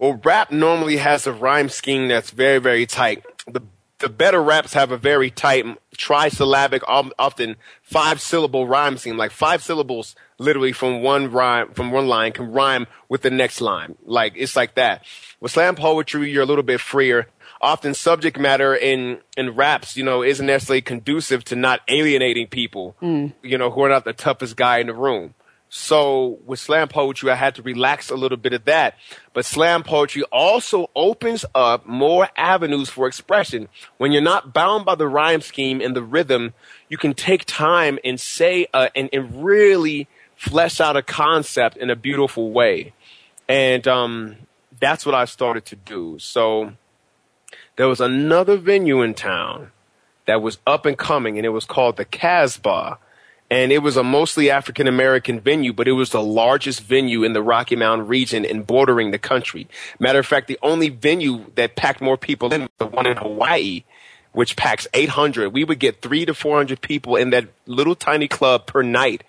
Speaker 4: Well, rap normally has a rhyme scheme that's very, very tight. The better raps have a very tight trisyllabic, often 5-syllable rhyme scheme. Like 5 syllables literally from one line can rhyme with the next line. Like it's like that. With slam poetry, you're a little bit freer. Often subject matter in raps, isn't necessarily conducive to not alienating people, who are not the toughest guy in the room. So with slam poetry, I had to relax a little bit of that. But slam poetry also opens up more avenues for expression. When you're not bound by the rhyme scheme and the rhythm, you can take time and say and really flesh out a concept in a beautiful way. And that's what I started to do. So there was another venue in town that was up and coming, and it was called the Casbah. And it was a mostly African-American venue, but it was the largest venue in the Rocky Mountain region and bordering the country. Matter of fact, the only venue that packed more people in was the one in Hawaii, which packs 800. We would get 300 to 400 people in that little tiny club per night.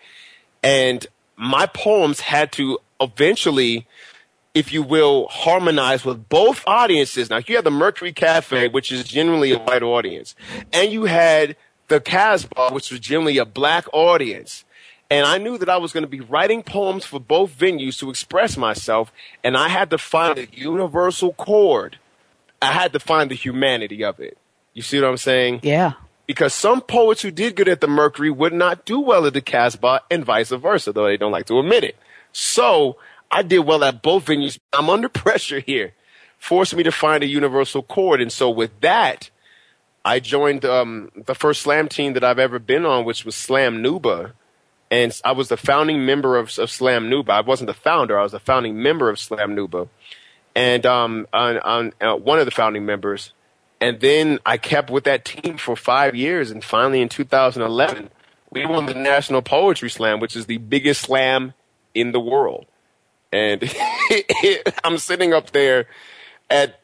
Speaker 4: And my poems had to eventually, if you will, harmonize with both audiences. Now, you had the Mercury Cafe, which is generally a white audience, and you had the Casbah, which was generally a black audience. And I knew that I was going to be writing poems for both venues to express myself, and I had to find a universal chord. I had to find the humanity of it. You see what I'm saying?
Speaker 3: Yeah.
Speaker 4: Because some poets who did good at the Mercury would not do well at the Casbah, and vice versa, though they don't like to admit it. So I did well at both venues. I'm under pressure here. Forced me to find a universal chord. And so with that, I joined the first slam team that I've ever been on, which was Slam Nuba. And I was the founding member of Slam Nuba. I wasn't the founder. I was the founding member of Slam Nuba. And one of the founding members. And then I kept with that team for 5 years. And finally, in 2011, we won the National Poetry Slam, which is the biggest slam in the world. And I'm sitting up there at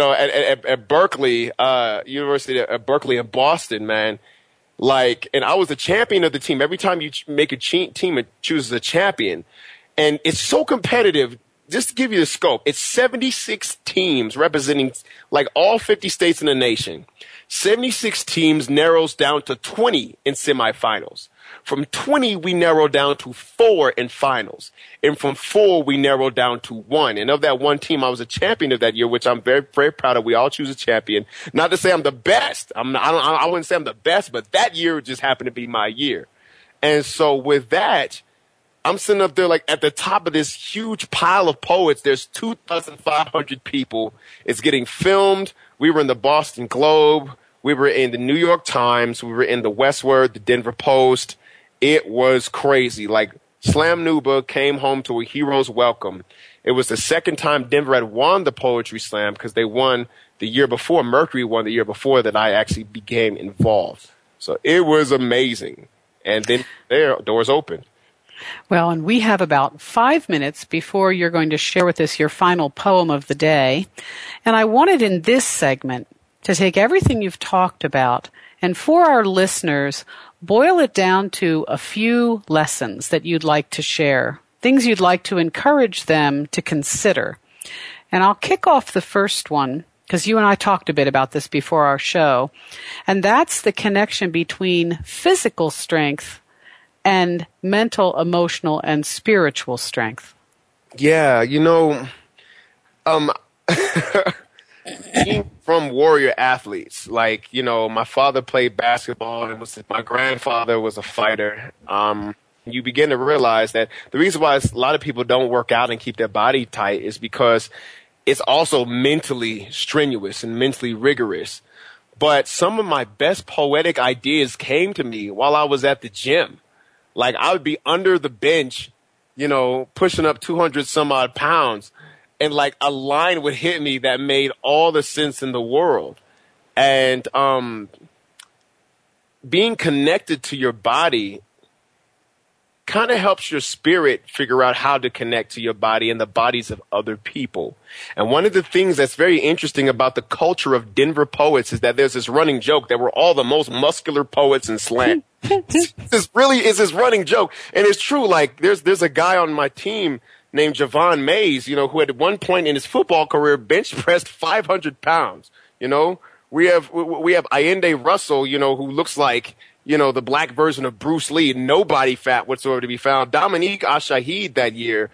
Speaker 4: Berkeley, University of Berkeley in Boston, man. And I was the champion of the team. Every time you make a team, it chooses a champion. And it's so competitive. Just to give you the scope, it's 76 teams representing all 50 states in the nation. 76 teams narrows down to 20 in semifinals. From 20, we narrow down to 4 in finals. And from 4, we narrow down to 1. And of that one team, I was a champion of that year, which I'm very, very proud of. We all choose a champion. Not to say I'm the best. I wouldn't say I'm the best, but that year just happened to be my year. And so with that, I'm sitting up there at the top of this huge pile of poets. There's 2,500 people. It's getting filmed. We were in the Boston Globe. We were in the New York Times. We were in the Westword, the Denver Post. It was crazy. Slam Nuba came home to a hero's welcome. It was the second time Denver had won the Poetry Slam because they won the year before. Mercury won the year before that I actually became involved. So it was amazing. And then doors opened.
Speaker 3: Well, and we have about 5 minutes before you're going to share with us your final poem of the day. And I wanted in this segment to take everything you've talked about and for our listeners, boil it down to a few lessons that you'd like to share, things you'd like to encourage them to consider. And I'll kick off the first one because you and I talked a bit about this before our show, and that's the connection between physical strength and mental, emotional, and spiritual strength.
Speaker 4: Yeah, being from warrior athletes, my father played basketball and my grandfather was a fighter. You begin to realize that the reason why a lot of people don't work out and keep their body tight is because it's also mentally strenuous and mentally rigorous. But some of my best poetic ideas came to me while I was at the gym. I would be under the bench, pushing up 200 some odd pounds. And a line would hit me that made all the sense in the world. And being connected to your body kind of helps your spirit figure out how to connect to your body and the bodies of other people. And one of the things that's very interesting about the culture of Denver poets is that there's this running joke that we're all the most muscular poets in slam. This really is this running joke. And it's true. There's a guy on my team. named Javon Mays, who at one point in his football career bench pressed 500 pounds. We have Allende Russell, who looks like, the black version of Bruce Lee, no body fat whatsoever to be found. Dominique Ashahid that year,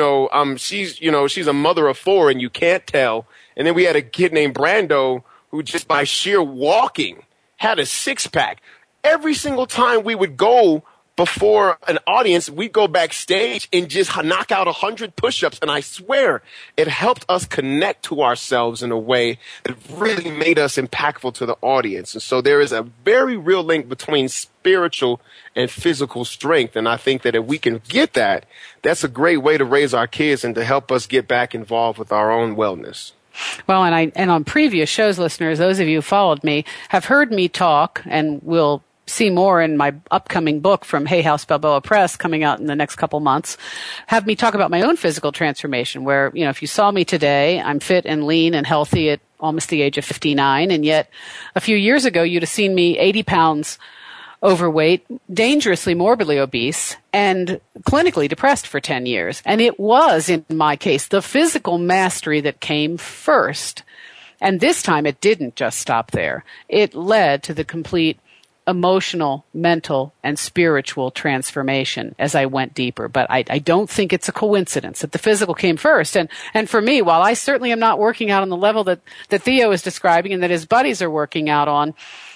Speaker 4: she's a mother of four and you can't tell. And then we had a kid named Brando who just by sheer walking had a six-pack. Every single time we would go before an audience, we'd go backstage and just knock out 100 push-ups. And I swear it helped us connect to ourselves in a way that really made us impactful to the audience. And so there is a very real link between spiritual and physical strength. And I think that if we can get that, that's a great way to raise our kids and to help us get back involved with our own wellness.
Speaker 3: Well, and on previous shows, listeners, those of you who followed me have heard me talk, and will see more in my upcoming book from Hay House Balboa Press coming out in the next couple months, have me talk about my own physical transformation where, if you saw me today, I'm fit and lean and healthy at almost the age of 59. And yet a few years ago, you'd have seen me 80 pounds overweight, dangerously morbidly obese, and clinically depressed for 10 years. And it was, in my case, the physical mastery that came first. And this time it didn't just stop there. It led to the complete emotional, mental, and spiritual transformation as I went deeper. But I don't think it's a coincidence that the physical came first. And for me, while I certainly am not working out on the level that Theo is describing and that his buddies are working out on,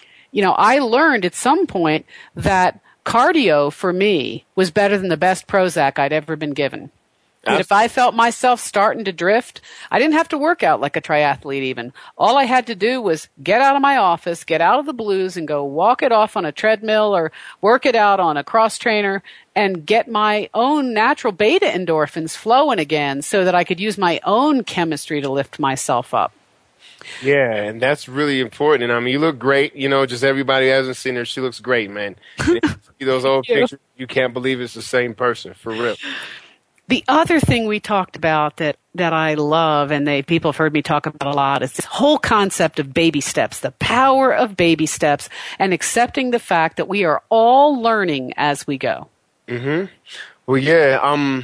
Speaker 3: I learned at some point that cardio for me was better than the best Prozac I'd ever been given. And if I felt myself starting to drift, I didn't have to work out like a triathlete even. All I had to do was get out of my office, get out of the blues, and go walk it off on a treadmill or work it out on a cross trainer and get my own natural beta endorphins flowing again so that I could use my own chemistry to lift myself up.
Speaker 4: Yeah, and that's really important. And I mean, you look great. Just everybody who hasn't seen her, she looks great, man. And if you see those old pictures, you can't believe it's the same person, for real.
Speaker 3: The other thing we talked about that I love, and people have heard me talk about a lot, is this whole concept of baby steps, the power of baby steps, and accepting the fact that we are all learning as we go.
Speaker 4: Mm-hmm. Well, yeah,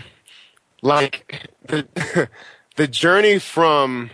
Speaker 4: like the journey from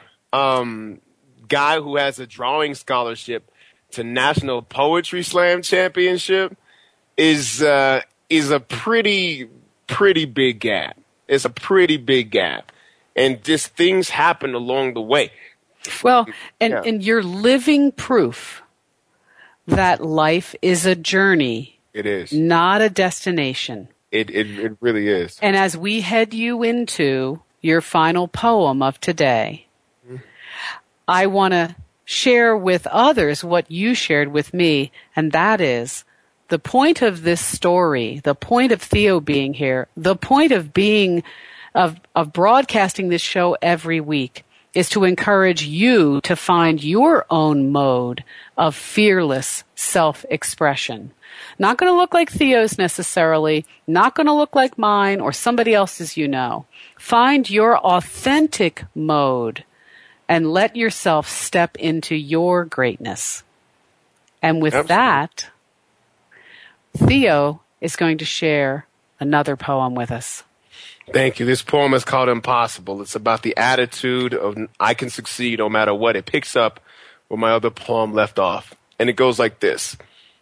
Speaker 4: guy who has a drawing scholarship to National Poetry Slam Championship is a pretty big gap. It's a pretty big gap. And just things happen along the way.
Speaker 3: Well, and you're living proof that life is a journey.
Speaker 4: It is.
Speaker 3: Not a destination.
Speaker 4: It really is.
Speaker 3: And as we head you into your final poem of today, I want to share with others what you shared with me, and that is the point of this story, the point of Theo being here, the point of being, of broadcasting this show every week is to encourage you to find your own mode of fearless self-expression. Not going to look like Theo's necessarily, not going to look like mine or somebody else's you know. Find your authentic mode and let yourself step into your greatness. And with that, Theo is going to share another poem with us.
Speaker 4: Thank you. This poem is called Impossible. It's about the attitude of I can succeed no matter what. It picks up where my other poem left off. And it goes like this.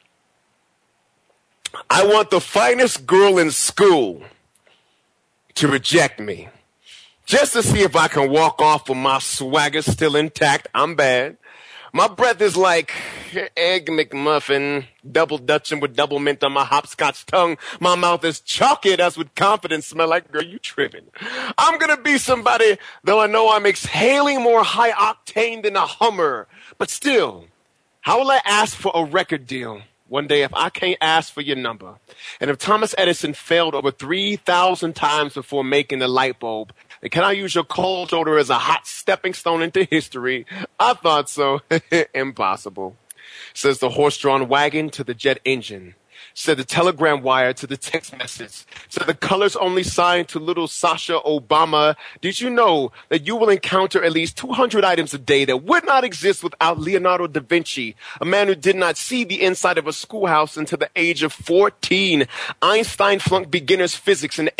Speaker 4: I want the finest girl in school to reject me. Just to see if I can walk off with my swagger still intact. I'm bad. My breath is like Egg McMuffin, double Dutching with double mint on my hopscotch tongue. My mouth is chalky as with confidence smell like, girl, you tripping. I'm gonna be somebody, though I know I'm exhaling more high octane than a Hummer. But still, how will I ask for a record deal one day if I can't ask for your number? And if Thomas Edison failed over 3,000 times before making the light bulb, then can I use your cold shoulder as a hot stepping stone into history? I thought so. Impossible. Says the horse-drawn wagon to the jet engine. said the telegram wire to the text message, said the colors only sign to little Sasha Obama. Did you know that you will encounter at least 200 items a day that would not exist without Leonardo da Vinci, a man who did not see the inside of a schoolhouse until the age of 14. Einstein flunked beginner's physics in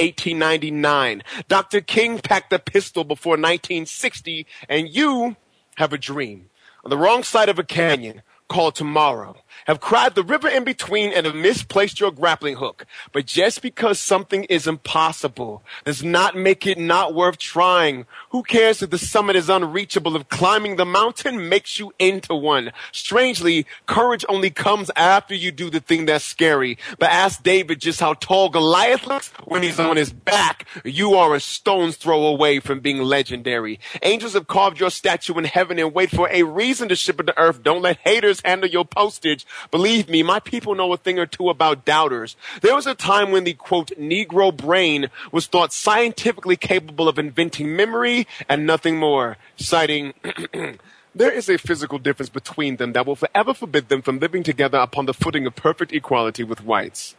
Speaker 4: 1899. Dr. King packed a pistol before 1960, and you have a dream. On the wrong side of a canyon called tomorrow, have cried the river in between and have misplaced your grappling hook. But just because something is impossible does not make it not worth trying. Who cares if the summit is unreachable if climbing the mountain makes you into one? Strangely, courage only comes after you do the thing that's scary. But ask David just how tall Goliath looks when he's on his back. You are a stone's throw away from being legendary. Angels have carved your statue in heaven and wait for a reason to ship it to earth. Don't let haters handle your postage. Believe me, my people know a thing or two about doubters. There was a time when the, quote, Negro brain was thought scientifically capable of inventing memory and nothing more. Citing, there is a physical difference between them that will forever forbid them from living together upon the footing of perfect equality with whites.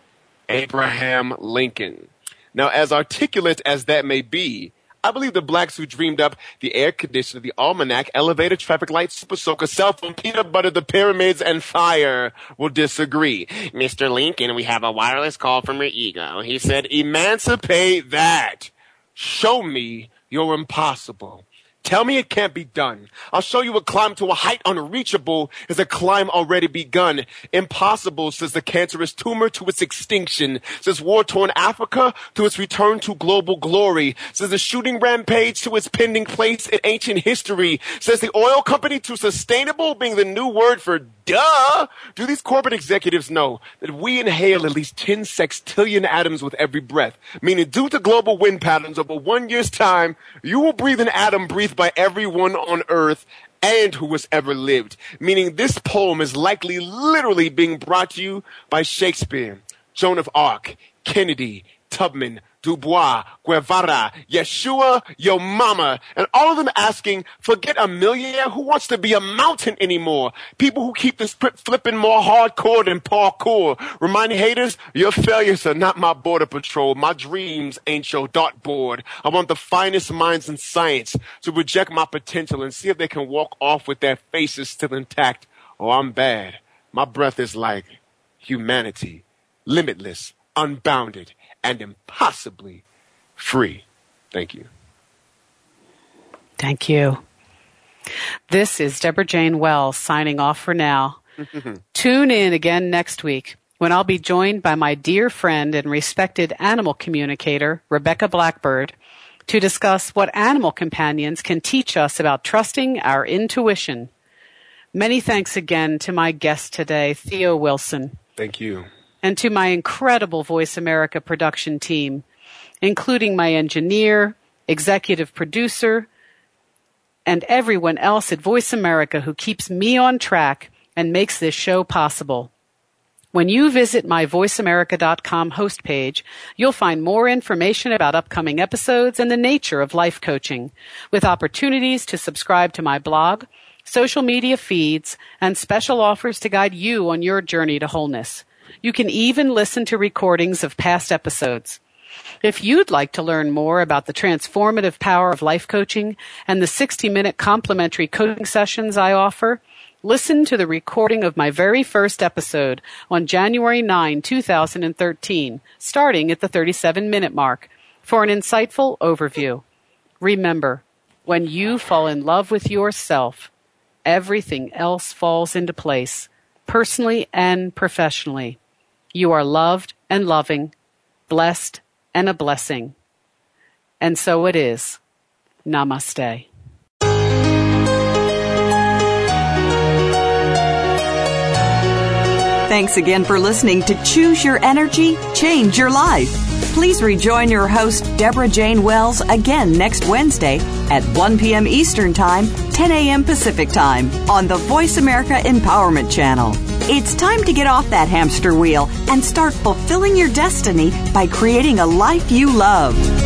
Speaker 4: Abraham Lincoln. Now, as articulate as that may be, I believe the blacks who dreamed up the air conditioner, the almanac, elevator, traffic light, super soaker, cell phone, peanut butter, the pyramids, and fire will disagree. Mr. Lincoln, we have a wireless call from your ego. He said, emancipate that. Show me you're impossible. Tell me it can't be done. I'll show you a climb to a height unreachable is a climb already begun. Impossible, says the cancerous tumor to its extinction, says war-torn Africa to its return to global glory, says the shooting rampage to its pending place in ancient history, says the oil company to sustainable being the new word for duh. Do these corporate executives know that we inhale at least 10 sextillion atoms with every breath? Meaning due to global wind patterns over 1 year's time, you will breathe an atom breathed by everyone on earth and who has ever lived. Meaning this poem is likely literally being brought to you by Shakespeare, Joan of Arc, Kennedy, Tubman, Dubois, Guevara, Yeshua, Yo Mama, and all of them asking, forget a millionaire who wants to be a mountain anymore. People who keep the script flipping more hardcore than parkour. Reminding haters, your failures are not my border patrol. My dreams ain't your dartboard. I want the finest minds in science to reject my potential and see if they can walk off with their faces still intact. Oh, I'm bad. My breath is like humanity, limitless, unbounded, and impossibly free. Thank you.
Speaker 3: Thank you. This is Deborah Jane Wells signing off for now. Tune in again next week when I'll be joined by my dear friend and respected animal communicator, Rebecca Blackbird, to discuss what animal companions can teach us about trusting our intuition. Many thanks again to my guest today, Theo Wilson.
Speaker 4: Thank you.
Speaker 3: And to my incredible Voice America production team, including my engineer, executive producer, and everyone else at Voice America who keeps me on track and makes this show possible. When you visit my voiceamerica.com host page, you'll find more information about upcoming episodes and the nature of life coaching, with opportunities to subscribe to my blog, social media feeds, and special offers to guide you on your journey to wholeness. You can even listen to recordings of past episodes. If you'd like to learn more about the transformative power of life coaching and the 60-minute complimentary coaching sessions I offer, listen to the recording of my very first episode on January 9, 2013, starting at the 37-minute mark, for an insightful overview. Remember, when you fall in love with yourself, everything else falls into place, personally and professionally. You are loved and loving, blessed and a blessing. And so it is. Namaste.
Speaker 2: Thanks again for listening to Choose Your Energy, Change Your Life. Please rejoin your host, Deborah Jane Wells, again next Wednesday at 1 p.m. Eastern Time, 10 a.m. Pacific Time on the Voice America Empowerment Channel. It's time to get off that hamster wheel and start fulfilling your destiny by creating a life you love.